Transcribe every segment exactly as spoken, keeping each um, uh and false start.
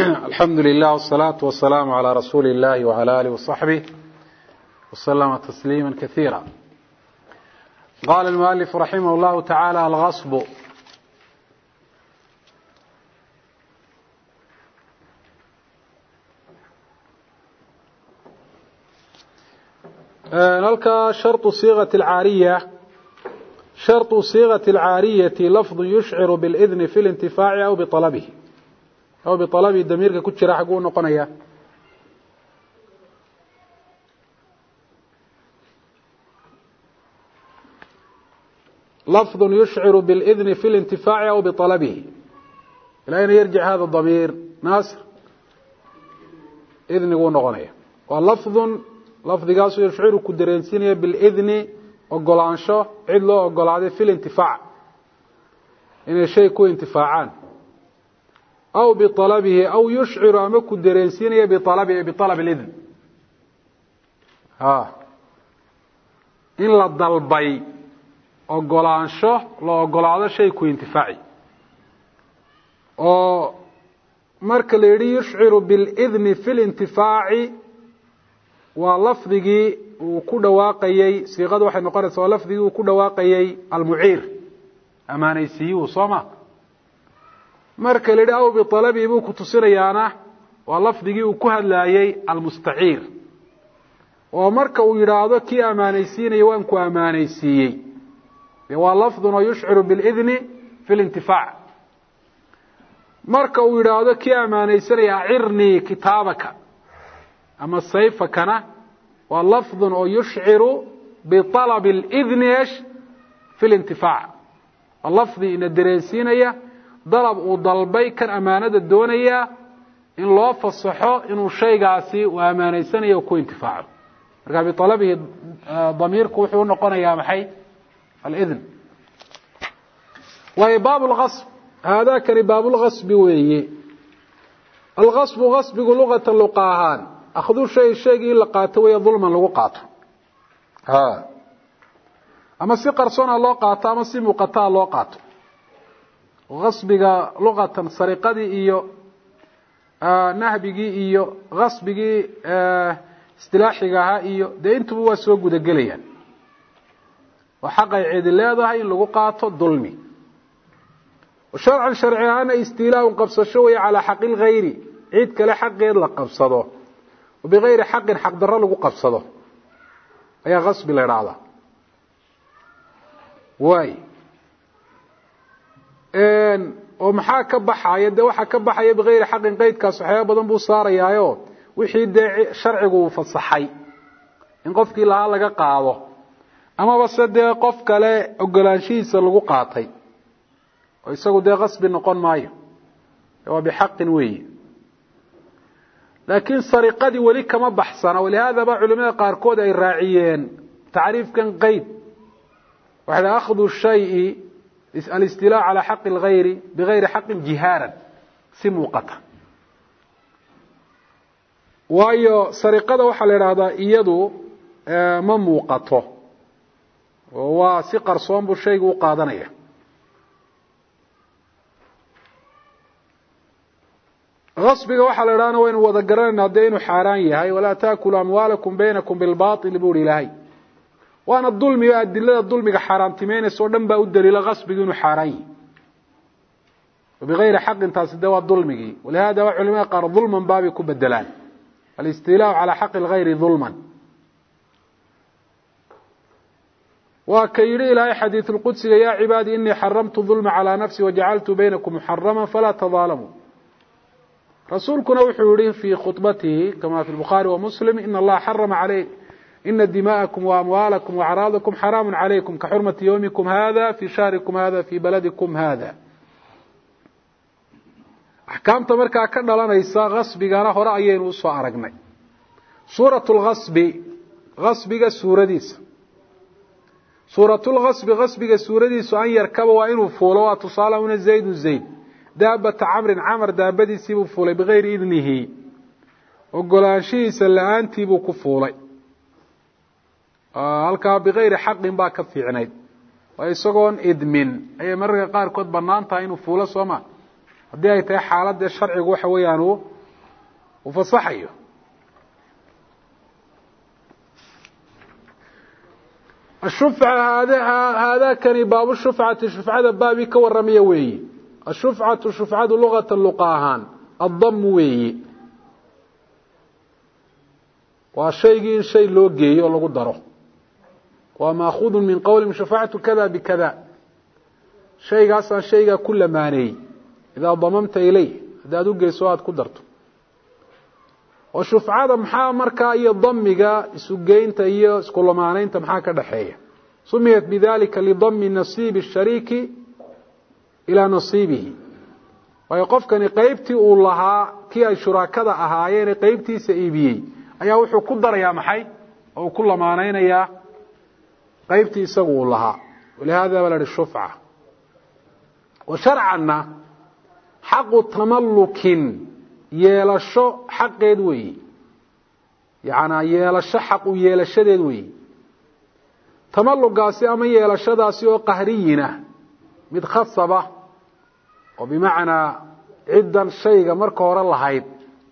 الحمد لله والصلاة والسلام على رسول الله وعلى آله وصحبه وسلم تسليما كثيرا. قال المؤلف رحمه الله تعالى: الغصب. نلقى شرط صيغة العارية. شرط صيغة العارية لفظ يشعر بالإذن في الانتفاع أو بطلبه أو بطلب الضمير كجرا حقو نقنيا. لفظ يشعر بالإذن في الانتفاع أو بطلبه. إلى أين يرجع هذا الضمير؟ ناصر إذن يقول نقنيا. واللفظ لفظ قاس يشعر كدرينسين بالإذن وقلانشة عدله وقلعه في الانتفاع إن الشيء كو انتفاعان أو بطلبه أو يشعر أمك الدرينسين بطلبه بطلب الإذن. ها إن لا ضلبي أقلانشه لا أقلعه شيء كو انتفاعي أو مرك الذي يشعر بالإذن في الانتفاع ولفظه وكل واقعي صيغة واحد نقرأ ولفظه وكل واقعي المعير أمانيسي وصمة marka la yiraahdo bi talabi buu ku tusinayaana waa lafdigii uu ku hadlaayay almustaciir oo marka uu yiraahdo ki amaanaysiinay waan ku amaanaysiiyay waa lafduna yushciru bil idni fi al-intifaa' marka uu yiraahdo ki amaanaysanay a'irni kitaabaka ama sayfakana waa lafdun oo yushciru bi talab al-idni fi al-intifaa' lafdi in dareensiinaya dalab uu dalbay kan amaanada doonaya in loo fasaxo inuu shaygaasi uu amaanaysanayo ku intifaaco marka bi talabihi damiirku wuxuu noqonayaa maxay al-idn wa baab al-ghasb hada kan baab al-ghasb weeye al-ghasb ghasbigu lughatan luqahan akhdu shay shaygi la qaato way dhulman lagu qaato ha ama si qarsona loo qaato ama si muuqata loo qaato غصبiga luqatan sariqadii iyo nahbigii iyo غصbigii istilaaxiga ahaa iyo de intuba waa soo guda gelayaan oo xaqay cid leedahay in lagu qaato dulmi sharcan sharciyaana istilaa qabsasho way ala xaqil ghayri cid kale xaqeed la qabsado oo bighayri xaqin xaq darro lagu qabsado ayaa غصbi la yiraahdaa way een oo maxaa ka baxaya de waxa ka baxaya bighayri xaqin qaydkaas waxyaabo badan buu saarayaayo wixii de sharcigu uu fasaxay in qofkii laha laga qaado ama base de qof kale ogolaanshiisa lagu qaatay oo isagu de qasbi noqon maayo waa bixaqin weey laakiin sariqadii wali kama baxsana walaada ba culimada qaar kood ay raaciyeen taariifkan qayd waxa akhdu shay'i الاستيلاء على حق الغير بغير حق جهارا سموقتا وايو سرقده waxa la yiraahdaa iyadu ma muuqato waa si qarsoon buu shaygu u qaadanaya غصبiga waxa la yiraahdaa inuu wada garanayna de inuu xaraan yahay wala taakulu amwaalakum baynakum bil baatil buu ilaahay وانا الظلم ادله الظلم حرامتمين سو دن با ودليل غصبي انه حاران وبغير حق تاسدوا الظلمي ولهذا علماء قال ظلما باب كبدلان الاستيلاء على حق الغير ظلما وكيري الى حديث القدس يا عبادي اني حرمت الظلم على نفسي وجعلت بينكم محرما فلا تظالموا رسولكم وحوري في خطبته كما في البخاري ومسلم ان الله حرم عليه إن دماءكم وأموالكم وأعراضكم حرام عليكم كحرمة يومكم هذا في شهركم هذا في بلدكم هذا أحكام تمركا كنا لنا إساء غصب قانا هرأيين وصوى عرقنا سورة الغصب غصب سورة ديس سورة الغصب غصب سورة ديس أن يركب وإنه فولوا تصالون الزيد الزيد دابة عمر عمر دابة دي سيبوا فولي بغير إذنه وقلاشي سلعان تيبوا كفولي halka bighayri xaqin ba ka fiicnayd way isagoon idmin ay marka qaar kood banaanta inuu fuulo Soomaa haddii ay tahay xaaladda sharcigu waxa weeyaan uu u fasaxayo. الشفعة هذا هذا كان باب الشفعة الشفعة بابي كورمية وي الشفعة الشفعة لغة اللقاهان الضم وي وشيء شيء لوجي ولا قدره ومأخوذ من قول شفعة كذا بكذا شيء أصلا شيء كل ماني إذا ضممت إليه إذا دوجي سواد قدرته وشفعة محا مركا إيا ضمجا سجين تإيا سكول معنين تمحا كدحية سميت بذلك لضم نصيب الشريك إلى نصيبه ويقف كان قيبتي أولها كي الشراكة أهايين قيبتي سئيبي أيها وحو قدر يا محي أو كل معنين يا قيبتي سقوا لها ولهذا ولد الشفعة وشرعنا حق تملك yeelasho xaqeed weey yaana yeelasho xaq u yeelashadeed weey tamallugaasi ama yeelashadaasi oo qahriyina mid khasaba oo bimaana ciidan shayga marka hore lahayd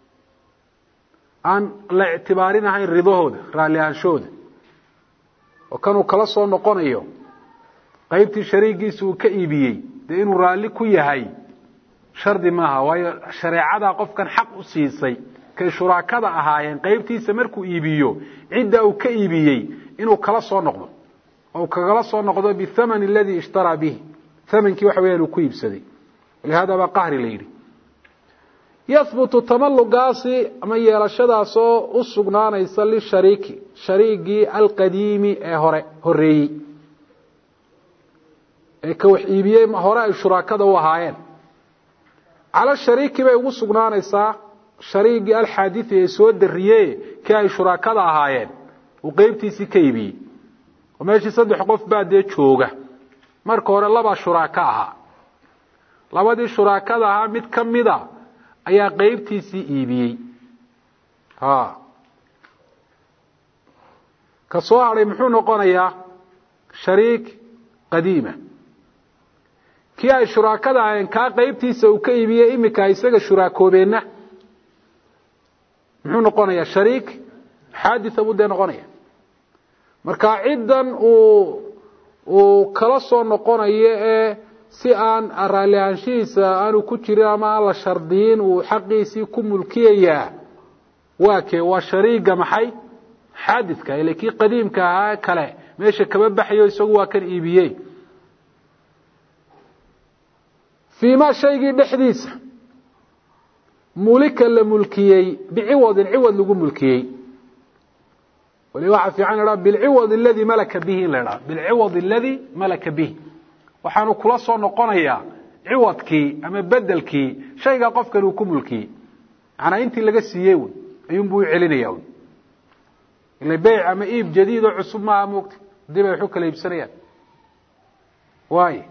aan la ictibaarinahay ridahooda raaliyaanshooda oo kanu kala soo noqonayo qaybtii shariigiisu uu ka iibiyay inuu raali ku yahay shardi maaha waayo shareecada qofkan xaq u siisay kay shuraakada ahaayeen qaybtiisa markuu iibiyo cidda uu ka iibiyay inuu kala soo noqdo oo kala soo noqdo bi thaman alladhi ishtara bihi thamankii waxa weeyaan uu ku iibsaday walaada ba qahri leeyri yathbutu tamalluqaasi ama yeelashadaasoo u sugnaanaysa li shariiki shariigi alqadiimi ee hore horeeyay ee ka wax iibiyay hore ay shuraakada u ahaayeen على الشريك بي ugu sugnaanaysa shariigi alxaadith ee soo dariyay ka ay shuraakada ahaayeen oo qaybtiisi ka iibiyay oo meeshii saddex qof baad jooga marka hore laba shuraaka aha labadii shuraakada aha mid kamida ayaa qaybtiisi iibiyay ha ka soo haray muxuu noqonayaa shariik qadiima kii ay shuraakada ahayn ka qaybtiisa uu ka iibiyay imika isaga shuraakoobeenna muxuu noqonayaa shariik xaadith abu de noqonaya marka ciidan uu uu kala soo noqonayo ee si aan araalaanshiisa aanu ku jirin ama la shardiin uu xaqiisi ku mulkiyaya waa kee waa shariiga maxay xaadithka ilaa qadiimka ah kale meesha kaba baxayo isagu waa kan iibiyay فيما شيء دحديس ملك لملكيي بعوض عوض لغو ملكيي ولواحد في عين رب بالعوض الذي ملك به لرا بالعوض الذي ملك به وحانو كلا سو نقونيا عوضكي اما بدلكي شيغا قفكا لو كملكي انا انتي لغا سييو ايون بو يعلينيا اللي بيع اما ايب جديد وعصب ما موقت دي باي خو كلا يبسنيا واي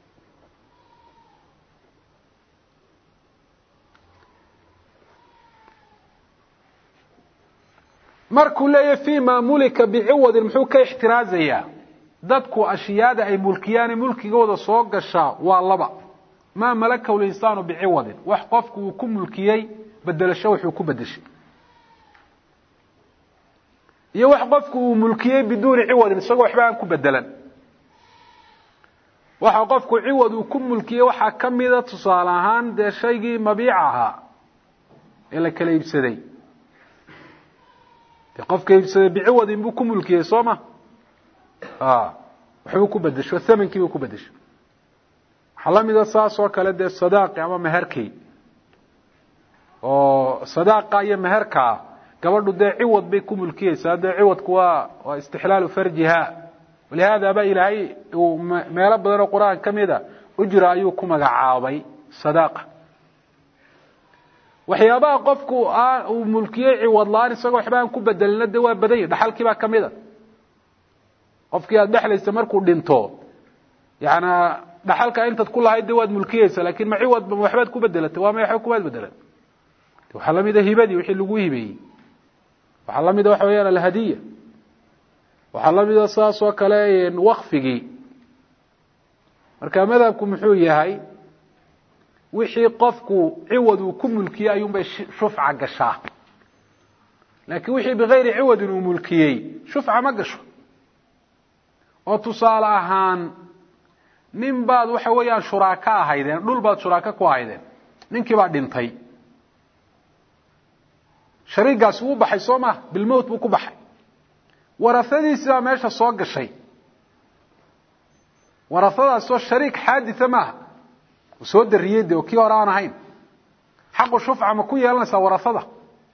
markuu leeyahay fiima mulika bi'awad muxuu ka ixtiraazaya dadku ashiyada ay mulkiyaan mulkigooda soo gasha waa laba ma malaka ul insaanu bi'awad wax qofku uu ku mulkiyay bedelasho wuxuu ku bedeshay iyo wax qofku uu mulkiyay biduun iwad isagoo waxba aan ku bedelan waxa qofku iwad uu ku mulkiyay waxa kamida tusaale ahaan de shaygii mabiicaha ila kala iibsaday قف كيف بعوض بكم ملكيه سوما اه وحو ku badasho thamankii uu ku badasho xalamida saas oo kale de sadaaq ama meherkii oo sadaaqa iyo meherka gabadhu de ciwad bay ku mulkiyaysaa de ciwadku waa waa istihlaal farjiha walaada ba ilaahay meelo badan oo quraan kamida ujra ayuu ku magacaabay sadaaqa waxyaabaha qofku uu mulkiyay ciwad laan isagoo waxbaan ku bedelna de waa baday dhaxalkii ba kamida qofkii aad dhaxlaysa markuu dhinto yaana dhaxalka inta ku lahayd de waad mulkiyaysa laakiin ma ciwad waxbaad ku bedelatay waa ma wax ku bedelan waxa lamida hibadii wixii lagu hibeeyay waxa lamida waxa weeyaan la hadiya waxa lamida saas oo kale waqfigi marka madhabku muxuu yahay wixii qofku ciwad uu ku mulkiyey ayuunbay shufca gashaa laakiin wixii bigayri ciwadin uu mulkiyey shufca ma gasho oo tusaale ahaan nin baad waxa weeyaan shuraaka ahaydeen dhul baad shuraaka ku ahaydeen ninkii baa dhintay shariigaasi wuu baxay soo ma bilmowt buu ku baxay warasadiisi baa meesha soo gashay warasadaasoo shariik xaaditha maaha soo dariyey de oo kii hore aan ahayn xaqu shufca ma ku yeelanaysaa warasada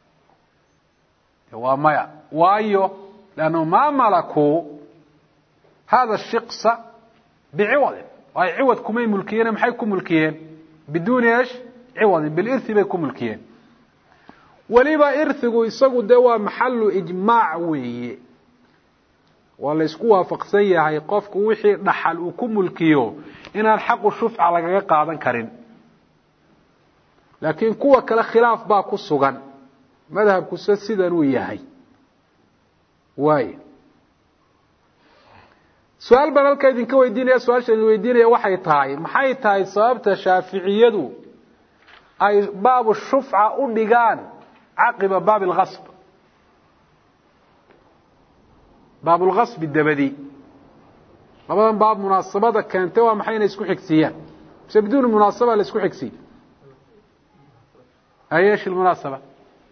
waa maya waayo lannu maa malakuu hada shiqsa biciwadin ay ciwad kumay mulkiyeen maxay ku mulkiyeen biduuni esh ciwadin bilirthi bay ku mulkiyeen waliba irthigu isagu de waa maxalu ijmaac weeye waa la isku waafaqsan yahay qofku wixii dhaxal uu ku mulkiyo inaan xaqu shufca lagaga qaadan karin laakiin kuwa kale khilaaf baa ku sugan madhabku sidan uu yahay waay su'aal baan halka idinka weydiinaya su'aasha idin weydiinaya waxay tahay maxay tahay sababta shaaficiyadu ay baabu shufca u dhigaan caqiba baab al-ghasb baab al-ghasb dabadi labadan baab munaasabada keentay waa maxay inay isku xigsiiyaan mise biduun munaasaba la isku xigsiy ايش المناسبة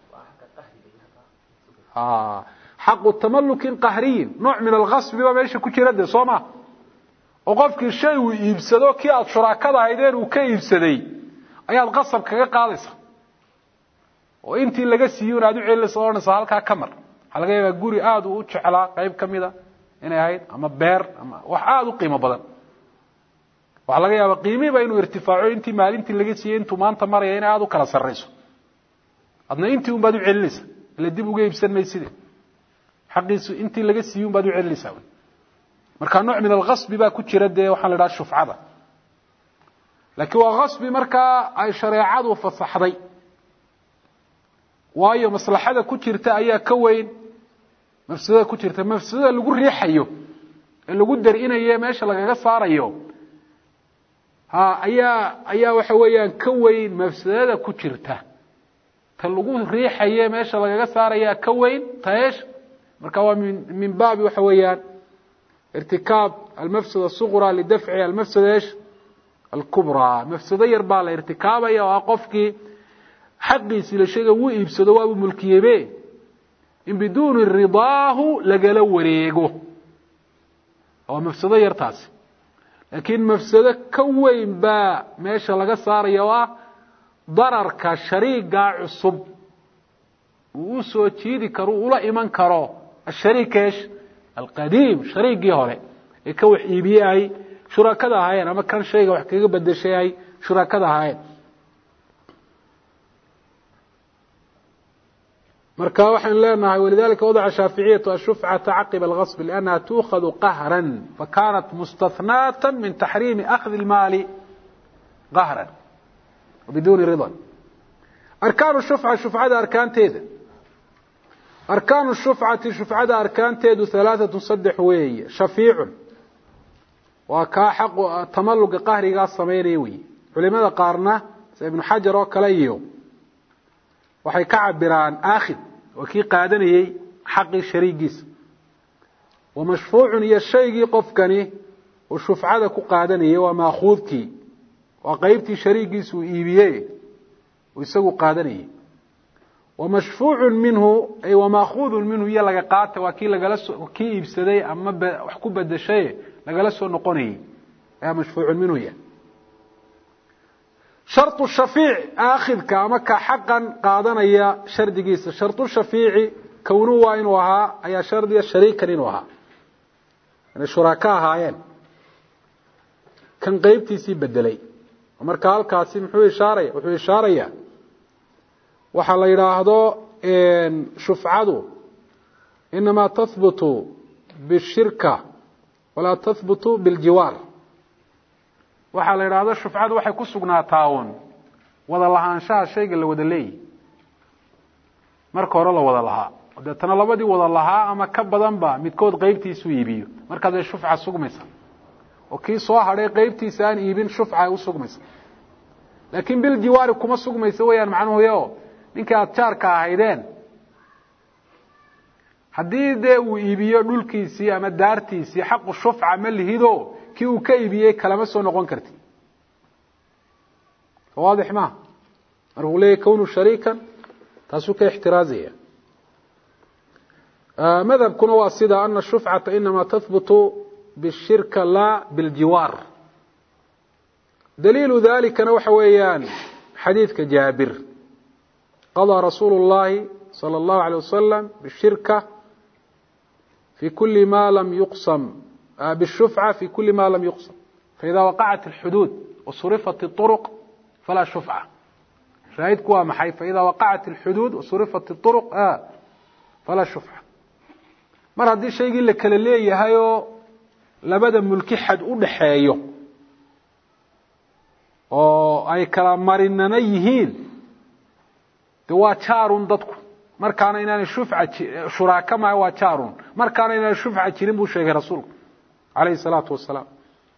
آه. حق التملك قهري نوع من الغصب بما يشي كجيرده سوما وقفك الشيء ويبسدو كي اد شراكده هيدين وكا يبسدي ayaad qasab kaga qaadaysa oo intii laga siiyo aad u ceelayso oonaysa halka kamar waxa laga yaabaa guri aad u jeclaa qayb kamida inay ahayd ama beer ama wax aad u qiimo badan waxa laga yaabaa qiimihiiba inuu irtifaaco intii maalintii laga siiyay intuu maanta maraya in aad u kala sarreyso adna intii un baad u ceelaysa ila dib uga iibsan maysid xaqiisu intii laga siiyo baad u ceelaysa marka nooc min al-ghasb baa ku jira de waxa la yiraahdaa shufcada laakiin waa qasbi markaa ay shareecadu fasaxday waayo maslaxada ku jirta ayaa ka weyn mafsadada ku jirta mafsadada lagu riixayo ee lagu darinayo meesha lagaga saarayo ha ayaa ayaa waxa weeyaan ka weyn mafsadada ku jirta ta lagu riixayo meesha lagaga saaraya ka weyn taesh marka waa min min baab waxa weeyaan irtikaab al-mafsada as-sughra li daf'i al-mafsada ايش الكبرى مفسده يربا لا ارتكابيا وقفكي حقيسي لشيغا و iibsado waa mulkiyebe in بدون رضاه لغلا wareego oo mafsado yartaas laakiin mafsado ka weyn ba meesha laga saarayo waa dararka shariiga cusub uu soo jiidi karo ula iman karo shariikesh القديم shariigii hore ee ka wax iibiyay شركاء هايين أما كان شيء وحكي بدل شيء شركاء هايين مركا وحن لنا ولذلك وضع الشافعية الشفعة عقب الغصب لأنها تؤخذ قهرا فكانت مستثناة من تحريم أخذ المال قهرا وبدون رضا أركان الشفعة شفعة أركان تيد أركان الشفعة شفعة أركان تيد ثلاثة صدح وهي شفيع وكا حق تملق قهري قاس سميريوي علماء قارنا ابن حجر وكليو waxay ka cabiraan aakhid waki qaadanayay xaqi shariigis wa mashfuucun ya shaygi qofkani oo shufcada ku qaadanayay waa maaxuudki waa qaybtii shariigis uu iibiyay oo isagu qaadanayay wa mashfuucun minhu ay wa maaxuudun minhu ya laga qaatay waki laga soo ki iibsaday ama wax ku badashay laga soo noqonay ay mashfuucun minhu ya شرط الشفيع آخذ كامك حقا قادنا يا شرط جيس شرط الشفيع كونه وإنوها أي شرط الشريك إنوها يعني شركاء هايين كان قيبتي سي بدلي ومركال كاسم حوي شاري وحوي شارية وحال يراهدو إن شفعدو إنما تثبت بالشركة ولا تثبت بالجوار waxa la yiraahdo shufcadu waxay ku sugnaataa oon wada lahaanshaha shayga la wada leeyahay marka hore la wada lahaa dadana labadii wada lahaa ama ka badan ba midkood qaybtiisu iibiyo marka ay shufca sugmaysa oo kii soo haray qaybtiisa aan iibin shufca u sugmaysa laakiin bil jiwaari kuma sugmayso weeyaan macnuhu yo ninka aad jaarka ahaydeen haddii dee uu iibiyo dhulkiisii ama daartiisii xaqu shufca ma lihido kii uu ka iibiyey kalama soo noqon karti waadix ma markuu leeyahy kownu shariikan taasuu ka ixtiraazaya madhabkuna waa sida ana shufcata inama tahbutu bishirka la biljiwaar daliilu dalikana waxa weeyaan xadiidka jaabir qadaa rasuulu اllahi salى اllahu alيه wasalam bishirka في كل ما لم يقسم بالشفعة في كل ما لم يقسم فإذا وقعت الحدود وصرفت الطرق فلا شفعة شاهدك ومحي فإذا وقعت الحدود وصرفت الطرق آه فلا شفعة مر هذه الشيء يقول لك اللي هايو لبدا ملكي حد ودحايو oo ay kala marinana yihiin waa jaarun dadku markaana inaan shufca shuraaka ma waa jaarun markaana inaan shufca jirin buu sheegay rasuulku alayhi salaatu wasalaam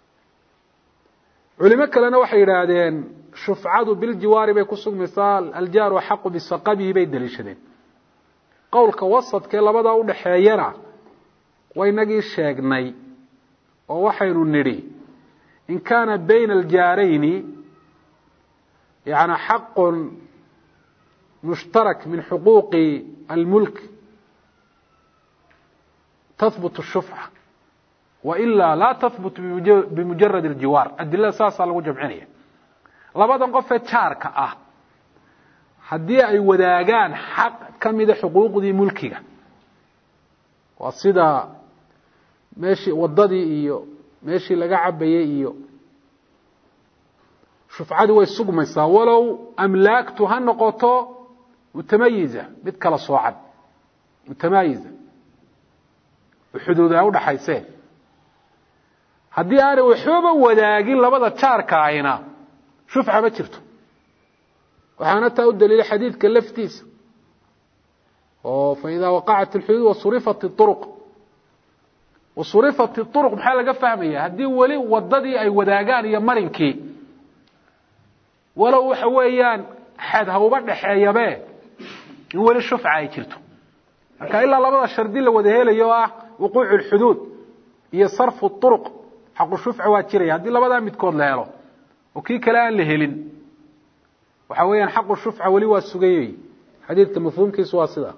culimo kalena waxay yiraahdeen shufcadu bil jiwaari bay ku sugmaysaa aljaar wa xaq bisaqabihi bay dalishadeen qowlka wasadka labada u dhaxeeyana way nagii sheegnay oo waxaynu niri in kana bayna aljaarayn يعني حق مشترك من حقوق الملك تثبت الشفعة وإلا لا تثبت بمجرد الجوار الدليل ساسا لو جمعينيه لبدا قفه شاركه اه hadii ay wadaagaan xaq kamida xuquuqdii mulkiga waa sida meeshii wadadii iyo meeshii laga cabayay iyo shufcadu way sugmaysaa walow amlaaktu ha noqoto mutamayiza mid kala soocan mutamayiza xuduudaha u dhaxaysay hadii aan waxba wadaagin labada jaarka ayna shufca ma jirto waxaana taa u daliil xadiidka laftiisa oo fa ida waqa'at al-hudud wa surifat at-turuq wa surifat at-turuq maxaa laga fahmaya hadii wali wadadii ay wadaagaan iyo marinkii walaw waxa weeyaan xad hawba dhaxeeyabe in wali shufca ay jirto marka ilaa labada shardi la wada helayo ah wuquuc al-hudud iyo sarf at-turuq xaq shufca waa jiray hadii labada midkood la helo oo kii kale aan la helin waxa weeyaan xaq shufca wali waa sugayay xadiidka mafhuumkiisu waa sida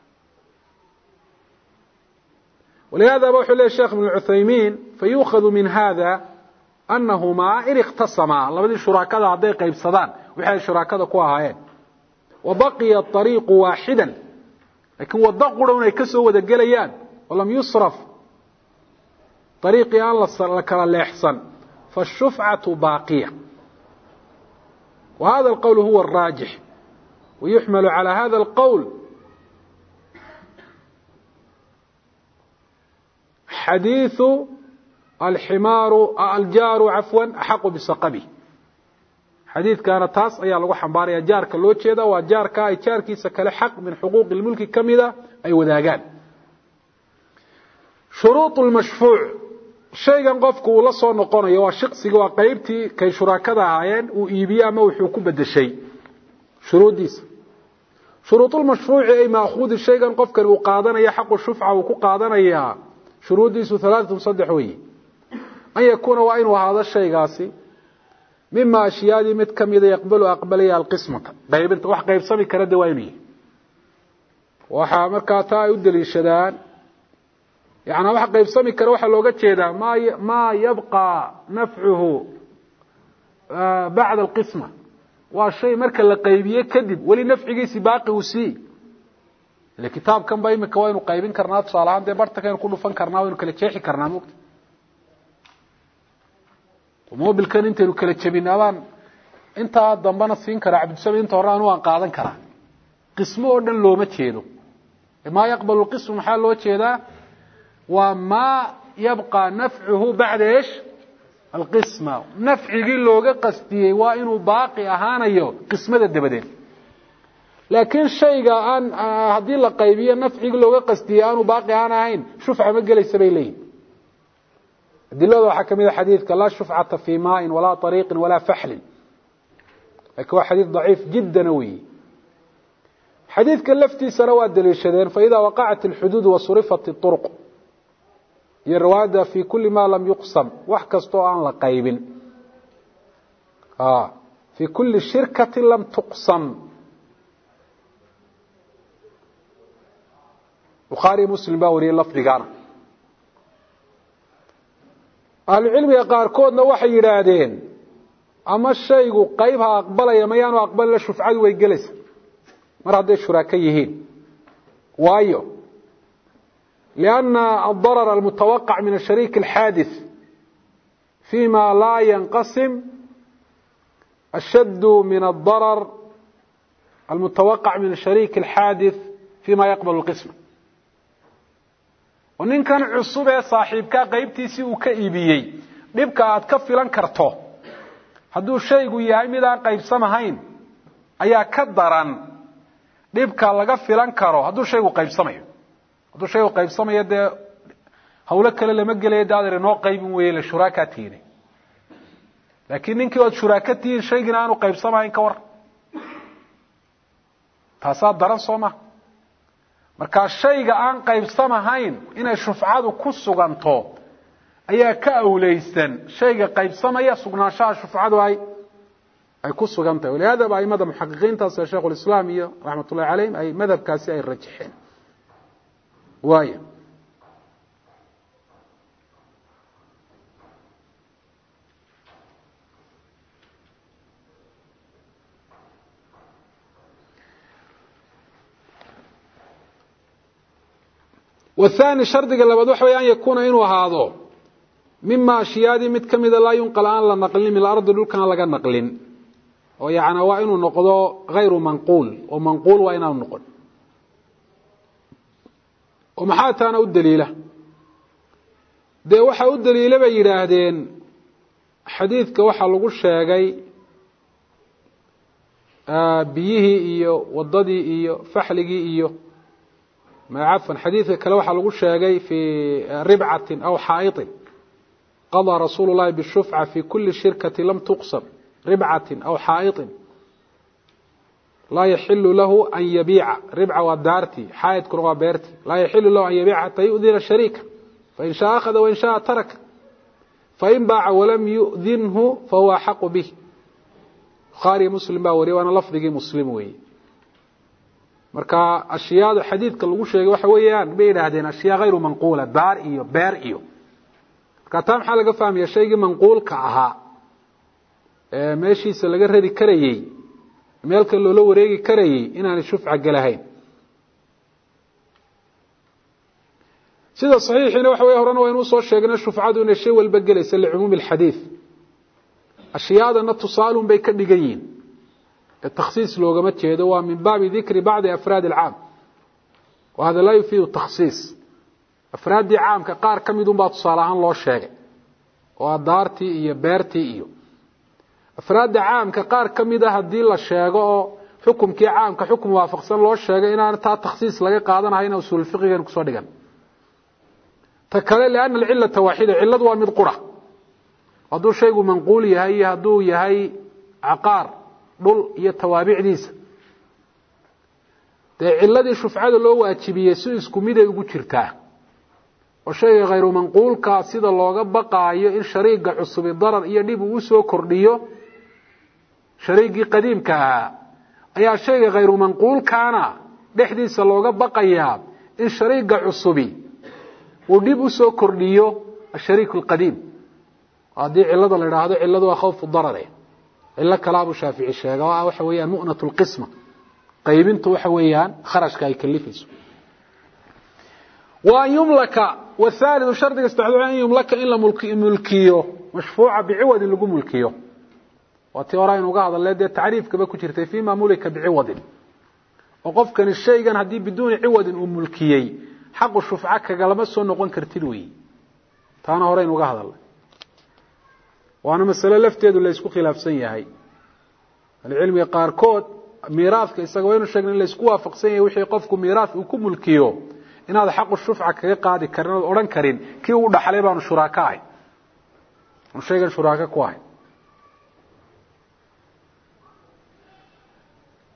ولهذا بوحي له الشيخ ابن العثيمين فيؤخذ من هذا أنهما إن اختصما لبدي شراكة عدي قيبصدان وحي شراكة كواهاين وبقي الطريق واحدا لكن وضقوا يكسوا ودقليان ولم يصرف طريقي أن لك الإحسان فالشفعة باقية وهذا القول هو الراجح ويحمل على هذا القول حديث الحمار الجار عفوا أحق بسقبه حديث كان تاس أي لو حنباريا جارك لو جيدا وجارك أي جاركيسا كله حق من حقوق الملك كميدا أي وداغان شروط المشفوع shaygan qofku uu la soo noqonayo waa shaqsiga waa qaybtii kay shuraakada ahaayeen uu iibiyo ama wuxuu ku bedeshay shuruudiisa shuruudul mashruuci ay maaxuud shaygan qofkan uu qaadanayo xaq shufca uu ku qaadanaya shuruudiisu thalathatu saddex way ay yakuna waa inuu ahaado shaygaasi mimma ashiyadi mid kamida yaqbalu aqbalaya alqismata qaybinta wax qaybsami kara dawaynii waxa markaa taa ay u daliishadaan يعني waxa qaybsami kara waxa looga jeedaa ma ma yabqa naf'uhu ba'da al-qisma wa shay marka la qaybiye kadib wali nafcigiisi baaqi uu si la kitaab kan bay imika waynu qaybin karnaa tusaalahan de barta kan ku dhufan karnaa waynu kala jeexi karnaa muqta moobil kan inta kala jabinaadan inta dambana siin kara abdusam inta horaan waan qaadan karaa qismo oo dhan looma jeedo ma yaqbalu al-qism waxa loo jeedaa وما يبقى نفعه بعد ايش القسمه نفعي لوغا قستيه وا انه باقي اهانيو قسمده دبدين لكن شيغا ان hadii la qaybiyo nafciga looga qastiyo aanu baaqi ahayn shufca ma galaysa bayleey dilada waxa kamid ah xadiidka la shufcata fi ma'in wala tariiq wala fahl لكن هو حديث ضعيف جدا وي حديث كلفتي سنوات دليشدين فإذا وقعت الحدود وصرفت الطرق يرواد في كل ما لم يقسم وحكستو عن لقيب آه في كل شركة لم تقسم بخاري مسلم باوري اللفظ قانا أهل العلم يقاركودنا وحي يرادين أما الشيء قيبها أقبل يميان وأقبل الشفعات ويجلس مرة هذه الشراكيهين وايو لأن الضرر المتوقع من الشريك الحادث فيما لا ينقسم أشد من الضرر المتوقع من الشريك الحادث فيما يقبل القسم ونين كان عصوبة صاحبك قيبتيسي وكإيبيي dhibka aad ka filan karto hadduu shaygu yahay mid aan qaybsamahayn ayaa ka daran dhibka laga filan karo hadduu shaygu qaybsamayo hadduu shaygu qaybsamayo dee hawlo kale lama gelayo daadare noo qaybin weeye la shuraaka tiine laakiin ninkii ood shuraaka tihiin shaygina aanu qaybsamahayn ka war taasaa daran soo ma markaa shayga aan qaybsamahayn inay shufcadu ku suganto ayaa ka awleysan shayga qaybsamaya sugnaanshaha shufcadu ay ay ku sugantahay walaada baayimada muhaqiqiinta sida Sheekh al-Islam iyo rahmatullahi alayhim ay madhabkaasi ay rajixeen waayo والثاني شرط لبد وحوي أن يكون إنه هذا مما أشياء مت كمذا لا ينقل عن لا نقل من الأرض لول كان لقى نقلين ويعني وإنه نقضه غير منقول ومنقول وإنه نقل ومحات أنا الدليلة ده وحى الدليلة بيراهدين حديث كوحى لقول شاقي آه بيه إيو والضدي إيو فحلقي إيو ما عفوا حديث كلوحى لقول شاقي في ربعة أو حائط قضى رسول الله بالشفعة في كل شركة لم تقسم ربعة أو حائط لا يحل له أن يبيع ربعة ودارتي حائط كرغة بيرتي لا يحل له أن يبيع حتى يؤذن الشريك فإن شاء أخذ وإن شاء ترك فإن باع ولم يؤذنه فهو حق به خاري مسلم باوري وأنا لفظي مسلم وي marka ashiyada xadiidka lagu sheegay waxa weeyaan beeraadeen ashiya غير منقولة daar iyo beer iyo كاتام حال قفهم يا شيء منقول كعها ماشي سلقة هذه كريي مالك اللي لو ريجي كريي إن أنا أشوف عجلهين سيدا صحيح هنا وحوي هرنا وينوصل الشيء نشوف عادون الشيء والبقل يسلع عموم الحديث الشيء هذا نتصالهم بيكدقين التخصيص لو قمت هذا من باب ذكر بعض أفراد العام وهذا لا يفيد التخصيص أفراد عام كقار كم يدون بعض صالحان الله الشيء ودارتي إيو بيرتي إيو أفراد عام كقار كم يده الدين الشيء حكم كي عام كحكم وافق صلى الله الشيء إن أنا تخصيص لقى قادنا هنا وسول الفقه غير كسودقا تكلم لأن العلة واحدة علة ومد قرى هذا شيء منقول يهي هذا يهي عقار دول يتوابع ديس علة شفعة لو أتشبيه سويس كميدة يقول شركاه وشيء غير منقول كاسيد الله بقى إن شريك عصب الضرر يديب وسو كرديو شريك قديم كا أي شيء غير منقول كان بحديث الله بقى إن شريك عصبي وديب وسو كرديو الشريك القديم هذه علة الله هذا علة وخوف الضرر إلا كلام الشافعي الشيء وحويان مؤنة القسمة قيبنته وحويان خرج كاي كلفيس وأن يملك والثالث شرط يستحضر أن يملك إلا ملكيه مشفوعة بعوض اللي قم ملكيه وتيوراين وقاعد الذي التعريف كما كنت فيما ملك بعوض وقف كان الشيء كان هدي بدون عوض ملكيه حق الشفعة كلمسه نقول كرتلوي تانا هورين وقاعد الله وأنا مسألة لفت يد اللي يسكو خلاف سيئة العلم يقاركود ميراث كيساقوين الشيء اللي يسكو وافق سيئة وحي يقفكم ميراث وكم ملكيه إن هذا حق الشفعة كقاعد كرنا أوران كرين كي وده حليبان شراكاء وشيء شراكاء كواهي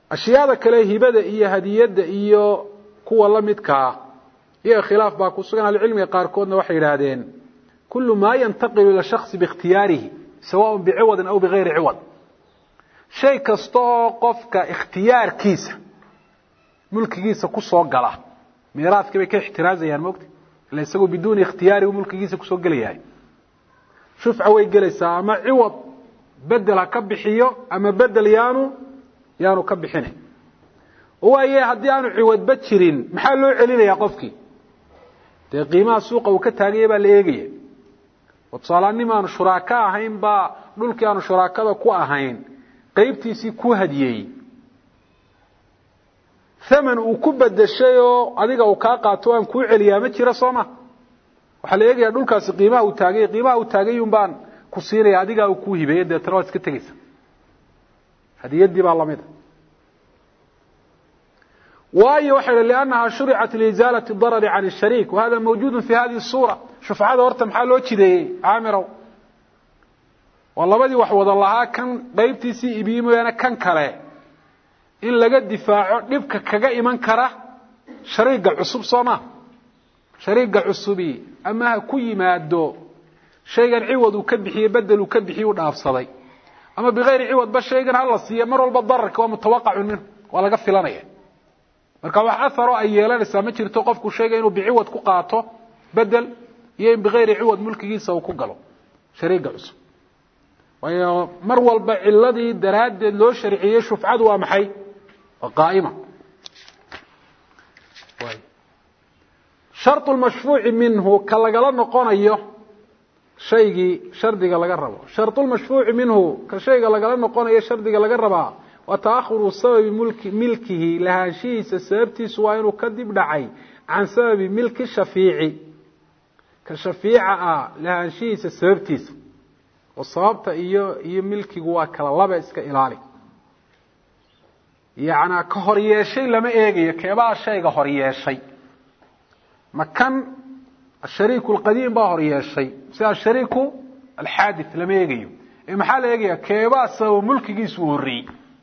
ashyaada kale hibada iyo hadiyada iyo kuwa la midka iyo khilaaf baa ku sugan cilmiga qaar koodna waxay yiraahdeen kullu ma yantaqilu ila shakhs biikhtiyarihi sawa bi'awad aw bighayri 'awad shay kasto qofka ikhtiyarkiisa mulkigiisa ku soo gala miiraadka bay ka ixtiraazayaan moogta ila isagu biduun ikhtiyari mulkigiisa ku soo galayahay shufca way galaysaa ama 'awad بدل كبحيو أما بدل يانو يانو كبحينه هو إيه هدي أنا عود بتشرين محلو علينا يا قفكي تقيمة سوق وكتاجيبة ليجي وتصالني ما نشراكا هين با نقول كانوا شراكا ذا كوا هين قيبتي سي كوا هديي ثمن وكبد الشيء أديك وكاقا توان كوا عليا متشرا صومه وحليجي نقول كاس قيمة وتاجي قيمة وتاجي يومبان كسيري adiga uu ku hibeeyay deetana iska tagaysa hadiyadii baa lamid waayo waxa leeyanaha shari'at liizalati darar 'an ash-sharik wa hada mawjud fi hadhihi as-sura shuf'ada horta maxaa loo jideeyay aamiro walabadii wax wada lahaa kan qaybtiisii ibiimayna kan kale in laga difaaco dhibka kaga iman kara shariiga cusub sooma shariiga cusubi ama ku yimaado شيئا عوض وكبحي بدل وكبحي ودافصدي اما بغير عوض با شيئا هل سيه مر walba dararka waa mutawaqع minhu wala ga filanaya marka wax atharo ay yeelanaysa ma jirto qofku sheegay inuu bi'awad ku qaato bedel iyo in bغير عوض mulkigiisa uu ku galo shariiga cusub waayo mar walba ciladii daraadeed loo sharciyay shufcadu waa maxay qaa'ima way shartu al-mashfuu'i minhu kala gala noqonayo شيء شرطك لغا ربا شرط المشفوع منه كشيء لغا نقونيه شرطك لغا ربا وتاخر سبب ملك ملكه لها شيء سببتي سواء انه كدب دحي عن سبب ملك الشفيع كشفيعه لها شيء سببتي وصابته iyo iyo milkigu waa kala laba iska ilaali yaana ka hor yeeshay lama eegayo keebaa shayga hor yeeshay makan الشريك القديم باهر يشي سا الشريك الحادث لما يجيو محل يجي كيبا سو ملكيس وري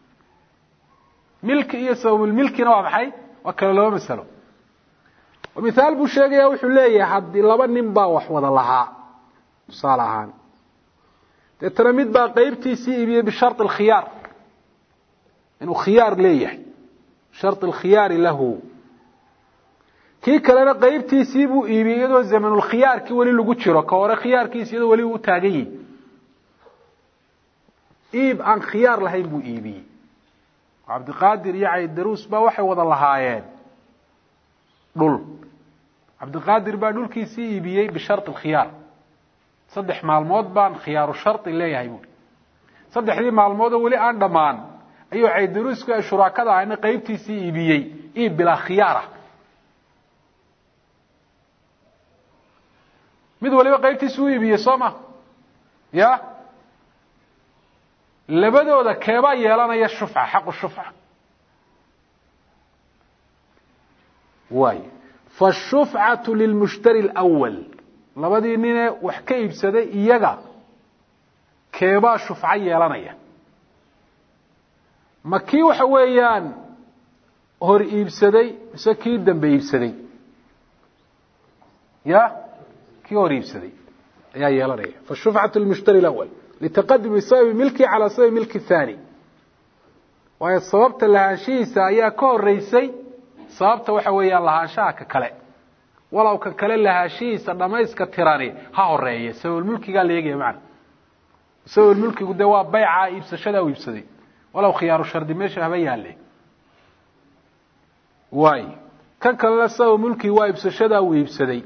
ملك يسو الملك نوع بحي وكلا لو مثلا ومثال بو شيغيا وحو ليه حد لبا نين با wax wada laha salahan تترميد با قيبتيسي iibiye بشرط الخيار انه خيار ليه شرط الخيار له كي كلنا قيبتيسي بو iibiyado zamanul khiyaarki wali lagu jiro ka hore khiyaarkiisii wali uu taagay iib aan khiyaar lahayn buu iibiye Abd Qadir yaay daruus ba waxay wada lahaayeen dhul Abd Qadir ba dhulkiisii iibiyay bi shart al khiyaar saddex maalmood baan khiyaaru shart leeyahay buu saddexdii maalmood wali aan dhamaan ayuu ay daruusku ay shuraakada ayna qeybtiisii iibiyay iib bila khiyaara mid waliba qeybtiisu iibiyay Soma ya labadooda keeba yeelanaya shufca xaq shufca way fa shuf'atu lil mushtari al awwal labadii nin wax ka iibsaday iyaga keeba shufca yeelanaya maki waxa weeyaan hor iibsaday mise kii dambe iibsaday ya كي هو يبسدي يا يلانيه فالشفعة المشتري الأول لتقدم سبب ملكي على سبب ملك الثاني وهي صوابت لها شيء سايا كور ريسي صوابت وحويا لها شاك كلا ولو كلا لها شيء سدمايس كتيراني ها هو الرئي سبب الملك قال لي يجي معنا سبب الملك قدوا بيعة يبسشدا ويبسدي ولو خيار الشرد ماشي هبيها لي واي كان كلا سبب ملكي ويبسشدا ويبسدي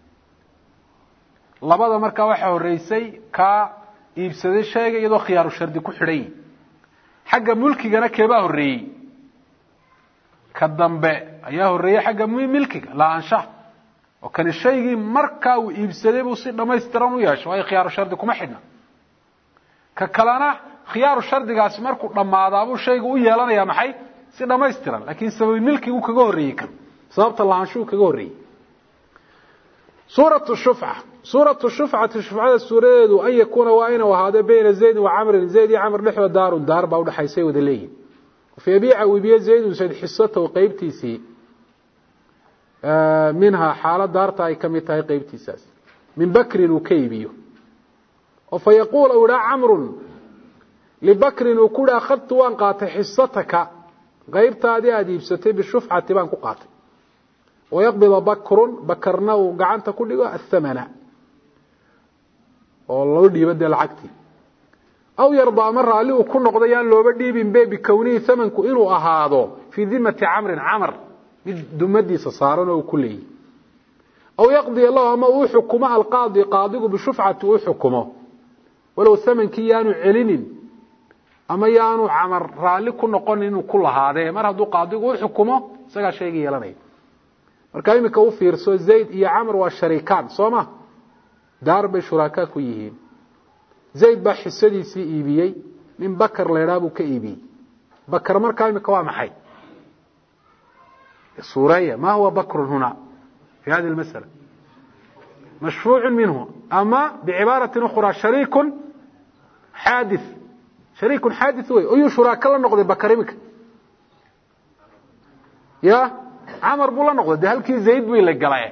labada marka waxa horeysay ka iibsaday shayga iyadoo khiyaaru shardi ku xidhay xagga mulkigana keeba horeeyay ka dambe ayaa horeeyay xagga milkiga la ansha oo kan shaygi marka uu iibsaday buu si dhameystiran u yeesho ay khiyaaru shardi kuma xidhna ka kalana khiyaaru shardigaas markuu dhamaado abuu shaygu u yeelanaya maxay si dhameystiran laakiin sabab milkigu kaga horeeyay kan sababta la anshu kaga horeeyay سورة الشفعة سورة الشفعة الشفعة السورة أن يكون وأين وهذا بين زيد وعمر زيد عمر نحو دار دار باود حيسي وذليه فيبيع ويبيع زيد زيد حصته وقيبتيسي منها حالة دارتا أي كمتها قيبتيساس من بكر وكيبيو وفيقول أولا عمر لبكر وكل أخذت وانقات حصتك قيبتها دي أديبستي بالشفعة تبان قاطع ويقبض بكر بكرنا وقعنت كله الثمن والله دي بدل عقتي أو يرضى مرة له كل نقضيان لو بدي بين باب كونه ثمن كإنه أهاضه في ذمة عمر عمر دمدي صارنا وكله أو يقضي الله ما وحكم القاضي قاضيه بالشفعة وحكمه ولو ثمن كيانو علين أما يانو عمر رالي كل نقول إنه كل هذا مرة دو قاضيه وحكمه سجى شيء يلاني مركايم كوفير سو زيد يا عمر والشريكان صوما دار شركاء كويهين زيد با حسديسي ايبيي من بكر ليرابو كايبي بكر مركايم كوا محي سوريا ما هو بكر هنا في هذه المسألة مشروع منه أما بعبارة أخرى شريك حادث شريك حادث وي أي شراكة لا نقضي بكرمك يا عمر بولا نقضي ده هلكي زيد بيلا قلايا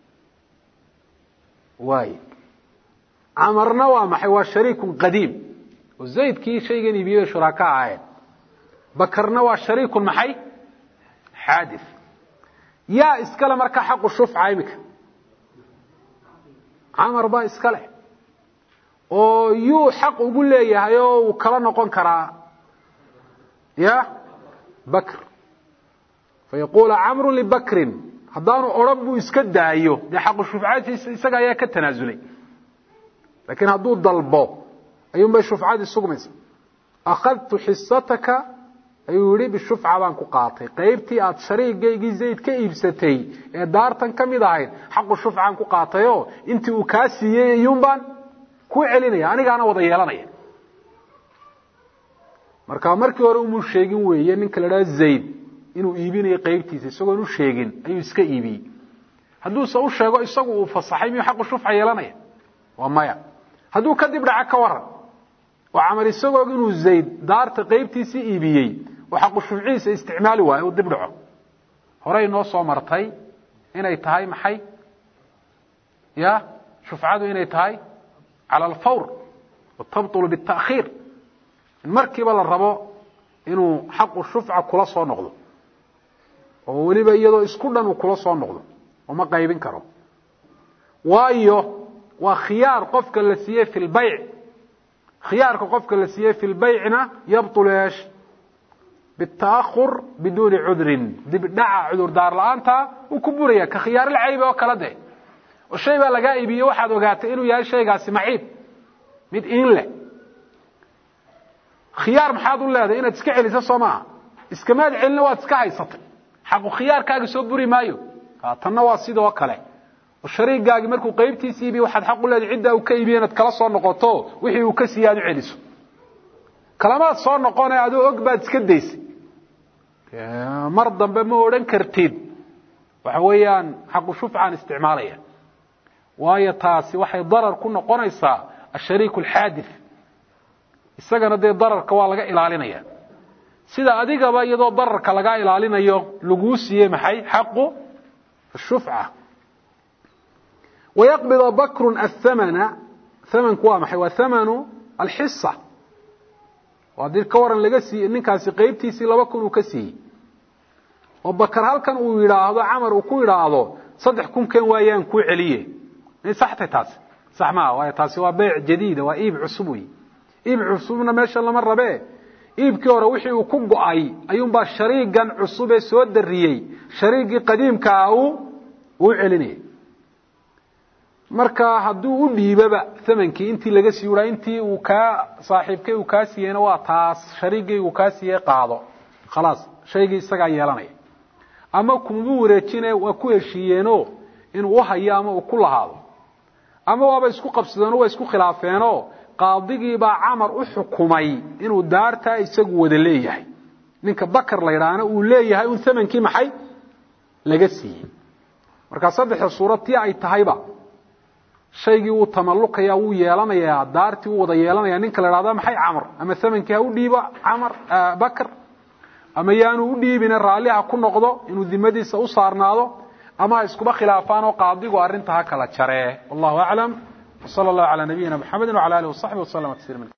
واي عمرنا ومحي وشريك قديم وزيد كي شيء يبيه شركاء عين بكرنا وشريك محي حادث يا اسكله marka xaq u shufca imika Amar ba iskale oo yu xaq ugu leeyahay oo kala noqon kara ya Bakr fayaqulu Amr li Bakr hadaan orabu iska daayo de xaq shufcaatiisa isaga ayaa ka tanaasulay laakiin haduu dalbo ayuu ba shufcaadi sugmaysa akhadtu hissataka ayuu yiri bishufca baan ku qaatay qaybtii aad shariigaygi Zayd ka iibsatay ee daartan kamid ahayd xaq shufcaan ku qaatayo intii uu ka siiyay ayuun baan ku celinaya anigaana wada yeelanaya marka markii hore uu sheegin weeye ninka la Zayd inuu iibinayo qaybtiisa isagoo uu sheegin ayuu iska iibiyay haduu soo sheego isagu uu fasaxay miyuu xaq shufca yeelanaya waa maya haduu ka dib dhaca ka waran oo amal isagoo inuu Zayd daarta qaybtiisa iibiyay وحق الشفعيس استعماله واي ودبدعه هوري نو سو مرتay inay tahay maxay يا شفعته inay tahay على الفور وتبطل بالتأخير المركبه la rabo inuu xaq الشفعه kula soo noqdo oo waliba iyadoo isku dhan uu kula soo noqdo oo ma qaybin karo waayo waa khiyaar qofka la siiyay fil bay' khiyaarka qofka la siiyay fil bay'na yabtul ايش بالتأخر بدون عذر دبدع عذر دار لانتا وكبريا كخيار العيب او كلا ده والشيء با laga iibiyo waxaad ogaatay inuu yahay shaygaasi maciib mid in le khiyaar maxaad u leedahay inaad iska celiso Soomaa iska maad celina waad iska haysatay xaq khiyaarkaaga soo buri maayo tanna waa sidoo kale oo shariigaaga markuu qaybtiisa iibiyo waxaad xaq u leedahay cidda uu ka iibiyo inaad kala soo noqoto wixii uu ka siiyay aad celiso kalamaad soo noqonay aad og baad iska deysay mar dambe ma oran kartid waxa weeyaan xaq shufcaan isticmaalaya waayo taasi waxay darar ku noqonaysaa ashariik alhaadith isagana de dararka waa laga ilaalinaya sida adigaba iyadoo dararka laga ilaalinayo lagu siiyay maxay xaq shufca ويقبض بكر الثمن ثمن كوا maxay waa thamanu alhissa وادي كورن laga siiyay ninkaasi qaybtiisi laba kun uu ka siiyay oo bakar halkan uu yiraahdo Amar uu ku yiraahdo saddex kun kan waayaan ku celiye in saxtay taas sax ma waa taasi waa bayc jadiid waa iib cusub wi iib cusubna meesha lama rabe iibkii hore wixii uu ku go'ay ayuun ba shariigan cusub ee soo dariyay shariigii qadiimka ah uu celinay marka haduu u dhiibaba thamankii intii laga siiyay intii uu ka saaxiibkay uu ka siiyayna waa taas shariigay uu ka siiyay qaado خلاص shaygi isaga yeelanay ama kuma wareejinay waa ku heshiyeeno in uu hayo ama uu ku lahaado ama waaba isku qabsadeen oo isku khilaafeeno qaadigii baa Amar u xukumay inuu daarta isagu wada leeyahay ninka Bakar la yiraahdo uu leeyahay uu thamankii maxay laga siiyay marka saddex suuradii ay tahayba shaygii uu tamalluqaya uu yeelanaya daartii uu wada yeelanaya ninka la yiraahdo maxay Amar ama thamankii uu dhiiba Amar Bakar ama yaanu u dhiibin raaliha ku noqdo inuu dimadiisa u saarnaado ama iskuba khilaafaan oo qaadigu arinta ha kala jaree wallahu a'lam sallallahu ala nabiyina muhammad wa ala alihi wa sahbihi wa sallam tasliman